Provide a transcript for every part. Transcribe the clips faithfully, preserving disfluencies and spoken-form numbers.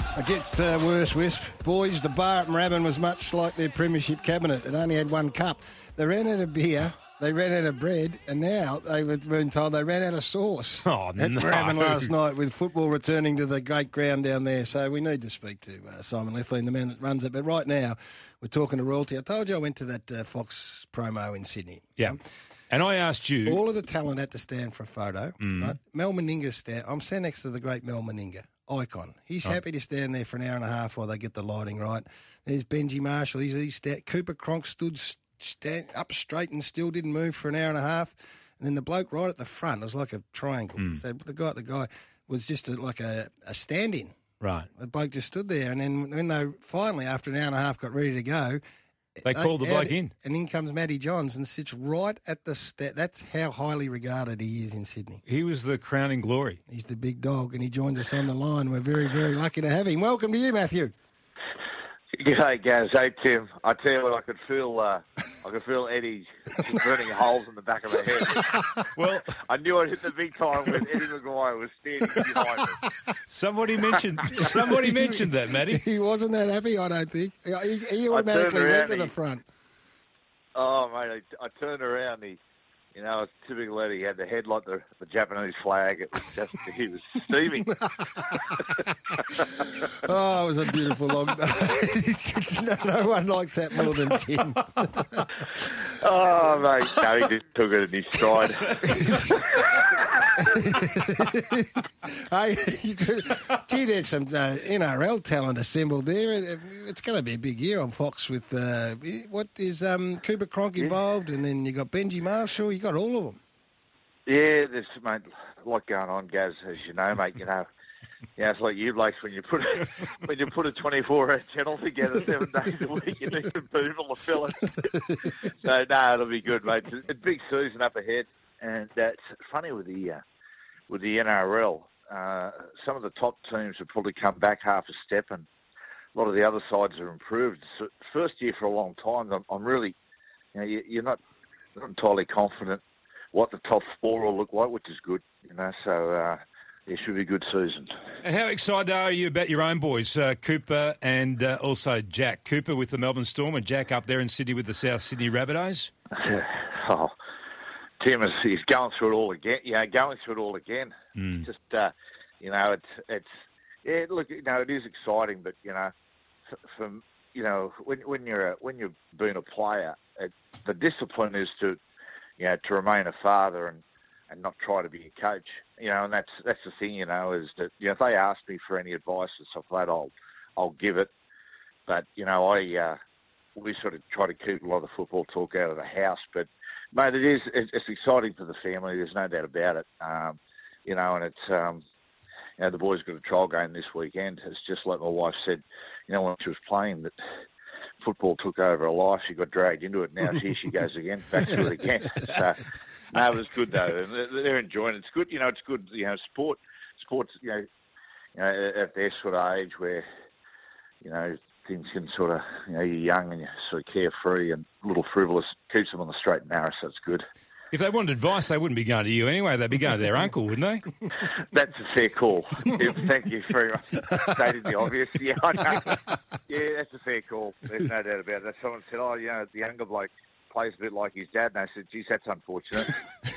It gets uh, worse, Wisp. Boys, the bar at Moorabbin was much like their premiership cabinet. It only had one cup. They ran out of beer, they ran out of bread, and now they've been told they ran out of sauce. Oh, at no. Moorabbin last night with football returning to the great ground down there. So we need to speak to uh, Simon Lethlean, the man that runs it. But right now, we're talking to royalty. I told you I went to that uh, Fox promo in Sydney. Yeah. And I asked you... All of the talent had to stand for a photo. Mm. Right? Mel Meninga stand. I'm standing next to the great Mel Meninga, icon. He's Oh. happy to stand there for an hour and a half while they get the lighting right. There's Benji Marshall. He's, he's sta- Cooper Cronk stood stand, up straight and still didn't move for an hour and a half. And then the bloke right at the front, it was like a triangle. Mm. So the guy, the guy was just a, like a, a stand-in. Right. The bloke just stood there. And then when they finally, after an hour and a half, got ready to go, They called the out- bloke in. And in comes Matty Johns and sits right at the... Sta- that's how highly regarded he is in Sydney. He was the crowning glory. He's the big dog, and he joins us on the line. We're very, very lucky to have him. Welcome to you, Matthew. G'day, Gaz. Hey, Tim. I tell you what, I could feel, uh, I could feel Eddie burning holes in the back of my head. Well, I knew I'd hit the big time when Eddie Maguire was standing behind me. somebody mentioned somebody mentioned that, Matty. He wasn't that happy, I don't think. He, he automatically around, went to he- the front. Oh, mate, I, I turned around. He, you know, it's typical Eddie. He had the head like the, the Japanese flag. It was just, he was steaming. Oh, it was a beautiful long day. no, no one likes that more than Tim. Oh, mate. No, he just took it in his stride. Hey, gee, there's some uh, N R L talent assembled there. It's going to be a big year on Fox with, uh, what is um, Cooper Cronk involved, and then you got Benji Marshall. You got all of them. Yeah, there's, mate, a lot going on, Gaz, as you know, mate. You know, yeah, it's like you blokes when you put a, when you put a twenty-four hour channel together seven days a week, you need some people to fill it. So, no, it'll be good, mate. It's a big season up ahead, and uh, it's funny with the uh, with the N R L. Uh, some of the top teams have probably come back half a step, and a lot of the other sides have improved. So, first year for a long time, I'm, I'm really, you know, you, you're not, not entirely confident what the top four will look like, which is good, you know. So uh, it should be a good season. And how excited are you about your own boys, uh, Cooper and uh, also Jack? Cooper with the Melbourne Storm and Jack up there in Sydney with the South Sydney Rabbitohs? Oh, Tim is he's going through it all again. You know, going through it all again. Mm. Just uh, you know, it's it's yeah. Look, you know, it is exciting, but you know, from you know, when when you're a, when you're being a player, it, the discipline is to you know to remain a father and, and not try to be a coach. You know, and that's that's the thing. You know, is that you know if they ask me for any advice and stuff like that, I'll I'll give it. But you know, I uh, we sort of try to keep a lot of the football talk out of the house, but. Mate, it is. It's exciting for the family. There's no doubt about it. Um, you know, and it's. Um, you know, the boys got a trial game this weekend. It's just like my wife said. You know, when she was playing, that football took over her life. She got dragged into it. Now here she goes again, back to it again. So, no, it was good though. And they're, they're enjoying it. It's good. You know, it's good. You know, sport. Sports. You know, you know, at their sort of age where, you know. Things can sort of, you know, you're young and you're sort of carefree and a little frivolous, keeps them on the straight and narrow, so it's good. If they wanted advice, they wouldn't be going to you anyway. They'd be going to their uncle, wouldn't they? That's a fair call. Yeah, thank you very much. Stated the obvious. Yeah, I know. Yeah, that's a fair call. There's no doubt about that. Someone said, oh, you know, the younger bloke plays a bit like his dad. And I said, geez, that's unfortunate.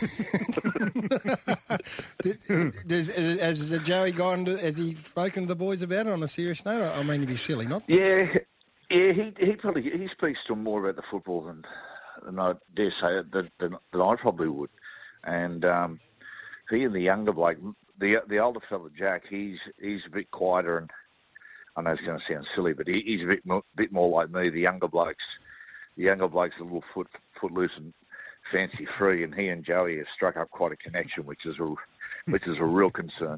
Does, has Joey gone? To, has he spoken to the boys about it on a serious note? I mean, it'd be silly, not? Yeah, yeah. He he probably he speaks to them more about the football than than I dare say than, than, than I probably would. And um, he and the younger bloke, the the older fella Jack, he's he's a bit quieter, and I know it's going to sound silly, but he, he's a bit more, bit more like me. The younger blokes, the younger blokes, are a little foot footloose and fancy free, and he and Joey have struck up quite a connection, which is a which is a real concern.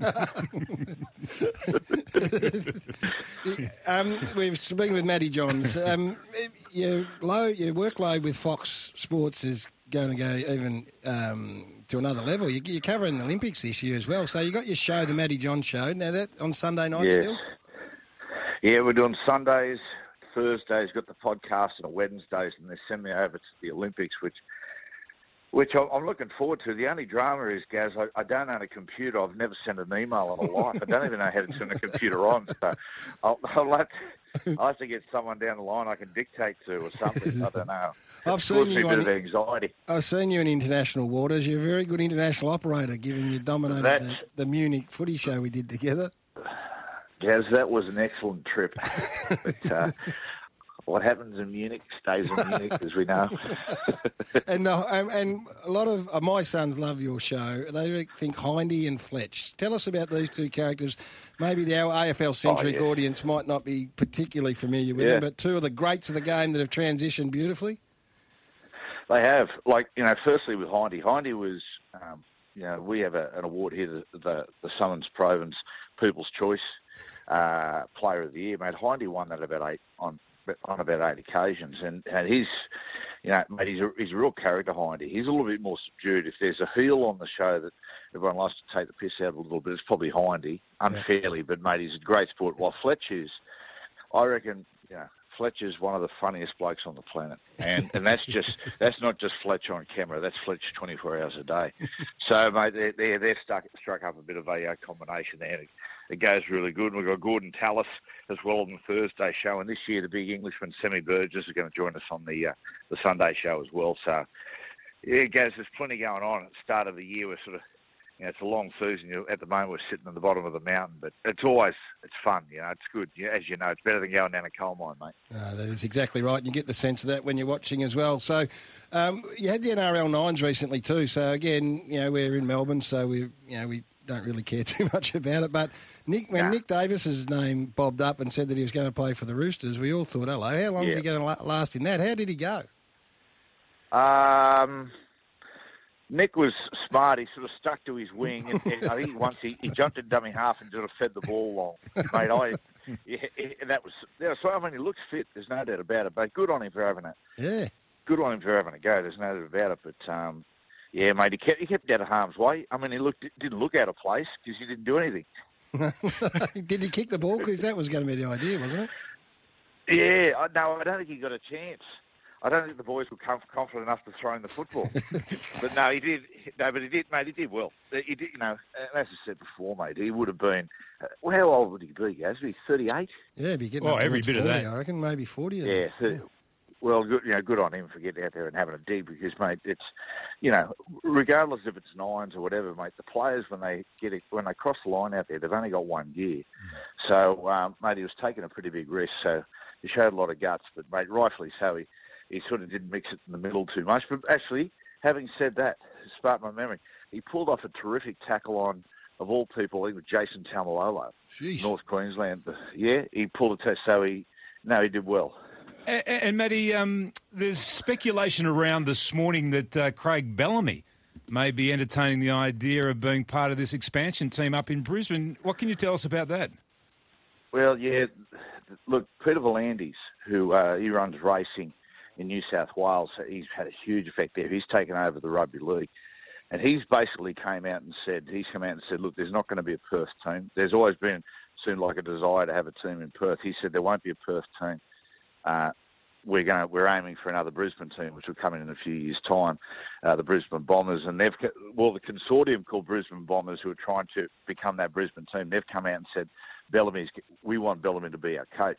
um, we're speaking with Matty Johns. Um, your load, your workload with Fox Sports is going to go even um, to another level. You, you're covering the Olympics this year as well, so you got your show, the Matty Johns Show. Now that on Sunday night yeah. still. Yeah, we're doing Sundays, Thursdays. Got the podcast on Wednesdays, and they send me over to the Olympics, which. Which I'm looking forward to. The only drama is, Gaz, I, I don't own a computer. I've never sent an email in my life. I don't even know how to turn a computer on. So I'll, I'll have to, I'll have to get someone down the line I can dictate to or something. I don't know. I've It's seen caused me you a bit on, of anxiety. I've seen you in international waters. You're a very good international operator, given you dominated the, That's- the Munich footy show we did together. Gaz, that was an excellent trip. But uh, what happens in Munich stays in Munich, as we know. And, the, and and a lot of uh, my sons love your show. They think Hindy and Fletch. Tell us about these two characters. Maybe the our A F L-centric Oh, yeah. audience might not be particularly familiar with Yeah. them, but two of the greats of the game that have transitioned beautifully. They have. Like, you know, firstly with Hindy. Hindy was, um, you know, we have a, an award here, the, the, the Summons Province People's Choice uh, Player of the Year. Mate, Hindy won that about eight on on about eight occasions. And, and he's, you know, mate, he's a, he's a real character, Hindy. He's a little bit more subdued. If there's a heel on the show that everyone likes to take the piss out of a little bit, it's probably Hindy, unfairly. But, mate, he's a great sport. While Fletch is, I reckon, you know, Fletcher's one of the funniest blokes on the planet, and and that's just that's not just Fletch on camera. That's Fletch twenty-four hours a day. So, mate, they're they're, they're stuck struck up a bit of a uh, combination there. It, it goes really good. And we've got Gordon Tallis as well on the Thursday show, and this year the big Englishman Sammy Burgess is going to join us on the uh, the Sunday show as well. So, yeah, it goes. There's plenty going on at the start of the year. We're sort of. You know, it's a long season. You At the moment, we're sitting at the bottom of the mountain, but it's always it's fun. You know, it's good. Yeah, as you know, it's better than going down a coal mine, mate. No, that is exactly right. And you get the sense of that when you're watching as well. So um, you had the N R L nines recently too. So again, you know, we're in Melbourne, so we, you know, we don't really care too much about it. But Nick, when Nah. Nick Davis's name bobbed up and said that he was going to play for the Roosters, we all thought, hello, how long Yeah. is he going to la- last in that? How did he go? Um, Nick was smart. He sort of stuck to his wing, and, and I think once he, he jumped in dummy half and sort of fed the ball long, mate. I yeah, and that was yeah. So I mean, he looks fit. There's no doubt about it. But good on him for having it. Yeah. Good on him for having a go. There's no doubt about it. But um, yeah, mate, he kept he kept out of harm's way. I mean, he looked didn't look out of place because he didn't do anything. Did he kick the ball? Because that was going to be the idea, wasn't it? Yeah, I, no, I don't think he got a chance. I don't think the boys were com- confident enough to throw in the football. But no, he did. No, but he did, mate. He did well. He did, you know, as I said before, mate. He would have been. Uh, well, how old would he be, Gaz? He's thirty-eight. Yeah, he'd be getting Oh, up every towards bit of forty, that. I reckon, maybe forty. Yeah. So, well, good. You know, good on him for getting out there and having a dig because, mate, it's, you know, regardless if it's nines or whatever, mate. The players when they get it, when they cross the line out there, they've only got one gear. Mm. So, um, mate, he was taking a pretty big risk. So he showed a lot of guts, but mate, rightfully so. He. He sort of didn't mix it in the middle too much. But actually, having said that, to spark my memory, he pulled off a terrific tackle on, of all people, I think, with Jason Taumalolo, Jeez. North Queensland. Yeah, he pulled it. So he, no, he did well. And, and Matty, um, there's speculation around this morning that uh, Craig Bellamy may be entertaining the idea of being part of this expansion team up in Brisbane. What can you tell us about that? Well, yeah, look, Peter Volandis, who uh, he runs racing in New South Wales, he's had a huge effect there. He's taken over the rugby league. And he's basically came out and said, he's come out and said, look, there's not going to be a Perth team. There's always been, seemed like a desire to have a team in Perth. He said there won't be a Perth team. Uh, we're going, we're aiming for another Brisbane team, which will come in in a few years' time, uh, the Brisbane Bombers. And they've, well, the consortium called Brisbane Bombers, who are trying to become that Brisbane team, they've come out and said, Bellamy's, we want Bellamy to be our coach.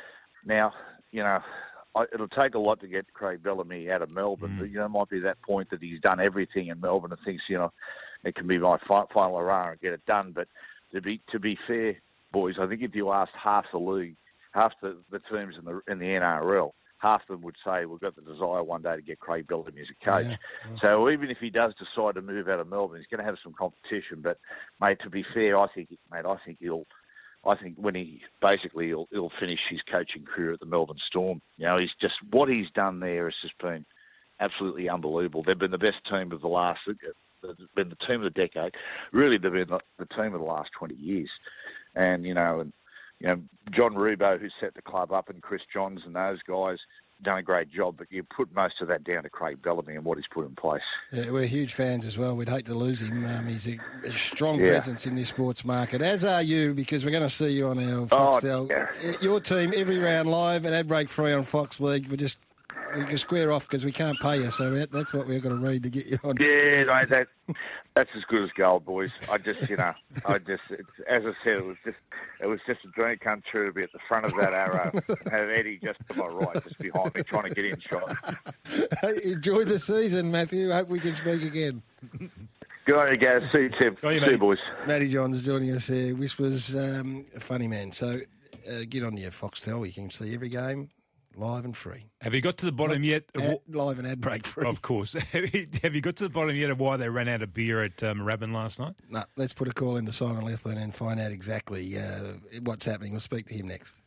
Now, you know, it'll take a lot to get Craig Bellamy out of Melbourne, mm. but, you know, it might be that point that he's done everything in Melbourne and thinks, you know, it can be my fi- final hurrah and get it done. But to be to be fair, boys, I think if you asked half the league, half the, the teams in the in the N R L, half of them would say we've got the desire one day to get Craig Bellamy as a coach. Yeah. Yeah. So even if he does decide to move out of Melbourne, he's going to have some competition. But, mate, to be fair, I think, mate, I think he'll... I think when he basically he'll, he'll finish his coaching career at the Melbourne Storm. You know, he's just what he's done there has just been absolutely unbelievable. They've been the best team of the last, they've been the team of the decade. Really, they've been the team of the last twenty years. And you know, and you know, John Rebo, who set the club up, and Chris Johns and those guys done a great job. But you put most of that down to Craig Bellamy and what he's put in place. Yeah, we're huge fans as well. We'd hate to lose him. Um, he's a, a strong yeah. presence in this sports market, as are you, because we're going to see you on our Foxtel. Oh, yeah. Your team every round live at Ad Break Free on Fox League. We're just we can square off because we can't pay you, so that, that's what we're going to read to get you on. Yeah, mate, that that's as good as gold, boys. I just, you know, I just, it's, as I said, it was just, it was just a dream come true to be at the front of that arrow and have Eddie just to my right, just behind me, trying to get in shot. Enjoy the season, Matthew. Hope we can speak again. Good on you, guys. See you, Tim. you, See you, boys. Matty Johns joining us here. Whispers, um, a funny man. So uh, get on your Foxtel. You can see every game live and free. Have you got to the bottom Ad, yet? ad, live and ad break free. Of course. Have you got to the bottom yet of why they ran out of beer at um, Moorabbin last night? No, let's put a call into Simon Lethland and find out exactly uh, what's happening. We'll speak to him next.